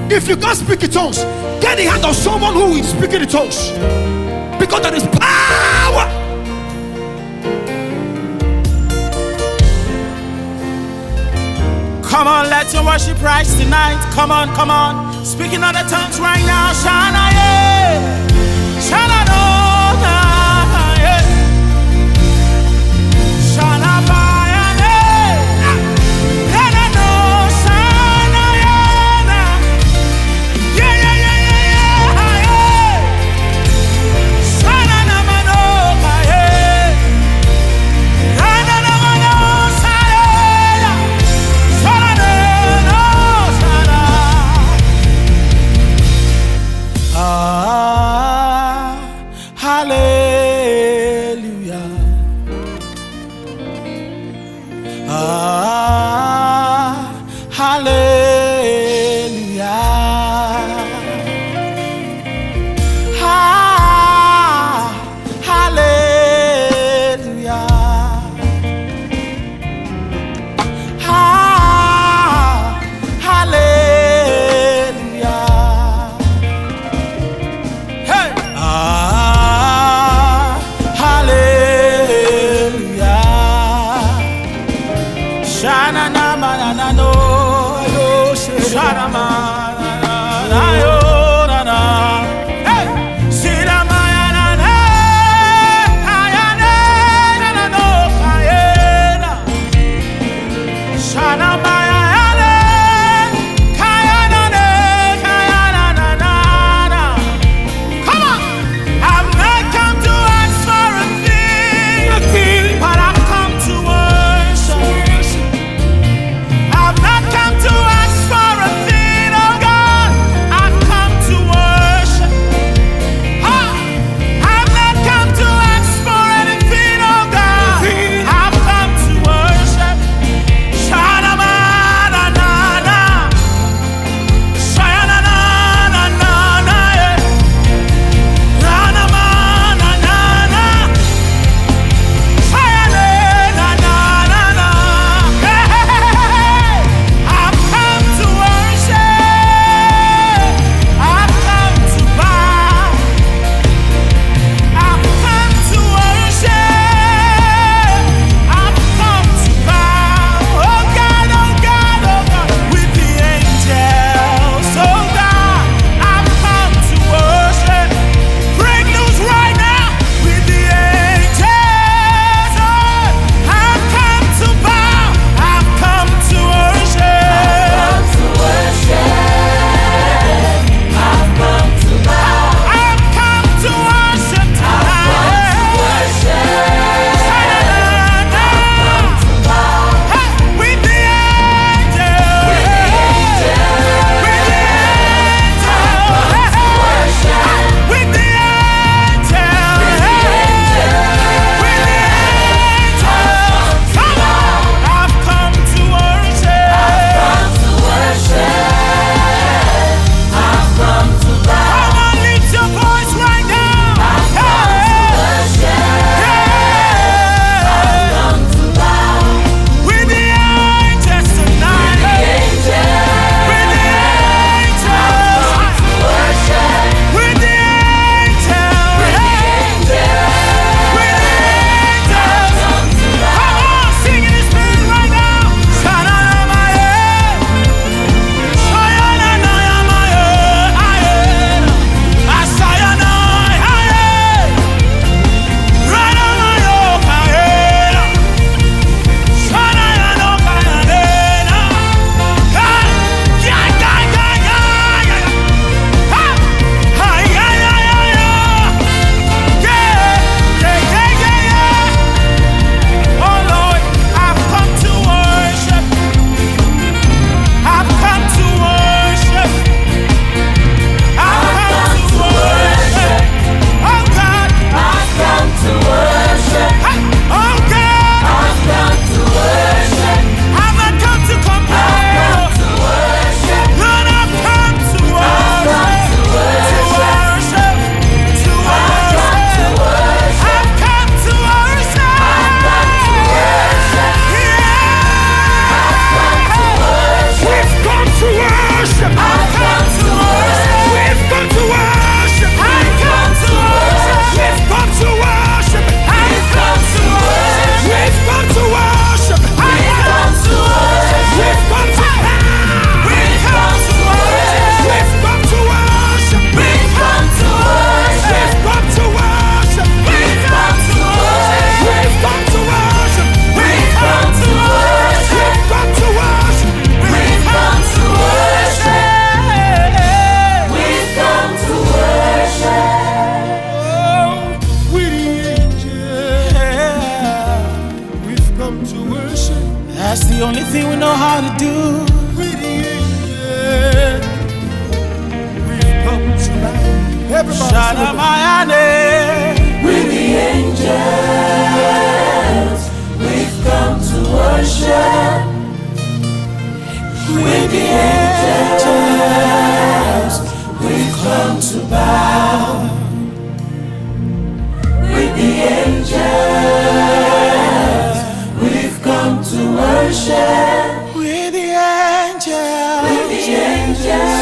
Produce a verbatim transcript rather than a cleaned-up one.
If you can't speak in tongues, get the hand of someone who is speaking in tongues, because there is power. Come on, let your worship rise tonight. Come on, come on. Speaking other tongues right now. Shana, yeah. Shana, no, yeah. Shana, I've not come to ask for a thing. to bow with the angels. We've come to worship with the angels. With the angels.